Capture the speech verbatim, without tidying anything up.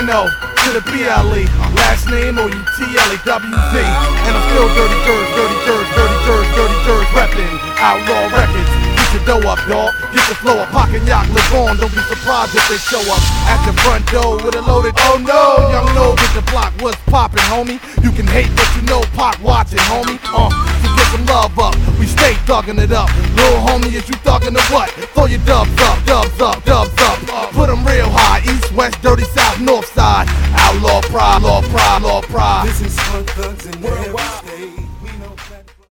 N O to the B L E, last name O U T L E W D. And I'm still Dirty Jerz, Dirty Jerz, Dirty Jerz, Dirty Jerz, reppin' Outlaw Records. Get your dough up, dawg. Get your flow up, pocket yacht, live on. Don't be surprised if they show up at the front door with a loaded. Oh no, young no, get the block. What's poppin', homie? You can hate, but you know Pac watching, homie. Uh, so get some love up. We stay thuggin' it up. Little homie, is you thuggin' or what? Throw your dubs up, dubs up, dubs up. Put them real high. East, west, dirty south, north side. Outlaw pride, law pride, law pride. This is for thugs and every state.